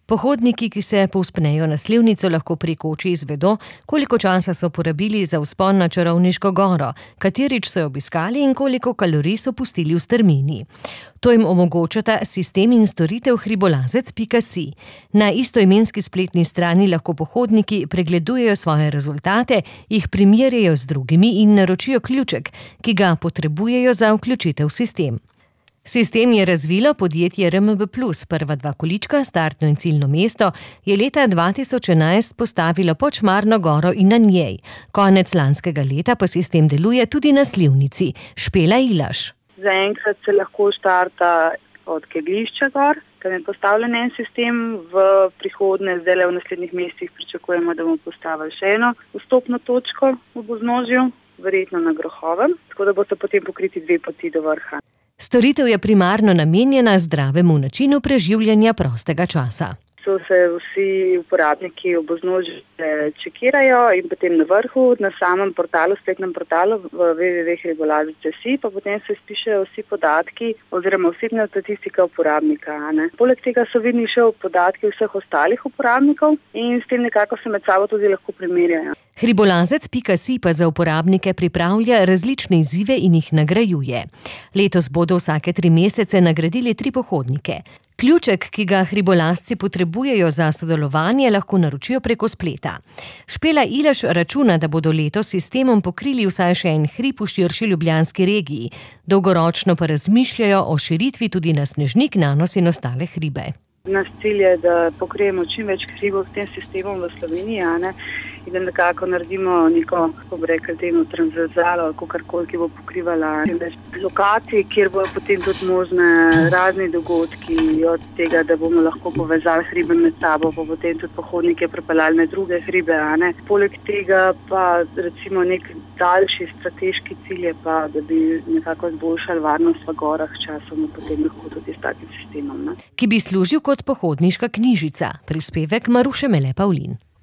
Pohodniki, ki se povzpnejo na Slivnico, lahko prek oči izvedo, koliko časa so porabili za vzpon na Čarovniško goro, katerič so jo obiskali in koliko kalorij so pustili v strmini. To jim omogočata sistem in storitev hribolazec.si. Na istoimenski spletni strani lahko pohodniki pregledujejo svoje rezultate, jih primerjajo z drugimi in naročijo ključek, ki ga potrebujejo za vključitev v sistem. Sistem je razvilo podjetje RMB Plus. Prva dva količka, startno in ciljno mesto, je leta 2011 postavilo pod Šmarno goro in na njej. Konec lanskega leta pa sistem deluje tudi na Slivnici. Špela Ilaš. Zaenkrat se lahko štarta od Kegljišča gor, tam je postavljen en sistem, v prihodnje, zdaj v naslednjih mesecih pričakujemo, da bomo postavili še eno vstopno točko v Oboznožju, verjetno na Grohovem, tako da boste potem pokriti 2 poti do vrha. Storitev je primarno namenjena zdravemu načinu preživljanja prostega časa. So se vsi uporabniki Oboznožja čekirajo in potem na vrhu, na samem portalu, spletnem portalu www.hribolazec.si, pa potem se spišejo vsi podatki oziroma osebna statistika uporabnika. Poleg tega so vidni še podatki vseh ostalih uporabnikov in s tem nekako se med sabo tudi lahko primerjajo. Hribolazec.si pa za uporabnike pripravlja različne izzive in jih nagrajuje. Letos bodo vsake 3 mesece nagradili 3 pohodnike. Ključek, ki ga hribolazci potrebujejo za sodelovanje, lahko naročijo preko spleta. Špela Ilaš računa, da bodo letos s sistemom pokrili vsaj še en hrib v širši ljubljanski regiji. Dolgoročno pa razmišljajo o širitvi tudi na Snežnik, Nanos in ostale hribe. Naš cilj je, da pokrijemo čim več hribov s tem sistemom v Sloveniji, in da nekako naredimo neko, kako bi rekli, temu transverzalo, kakorkoli, ki bo pokrivala več lokacij, kjer bodo potem tudi možne razni dogodki, od tega, da bomo lahko povezali hribe med sabo, pa potem tudi pohodnike pripeljali na druge hribe. Poleg tega pa recimo nek daljši strateški cilj je pa, da bi nekako izboljšali varnost v gorah časom, potem lahko tudi s takim sistemom. Ki bi služil kot pohodniška knjižica. Prispevek Maruše Mele Pavlin.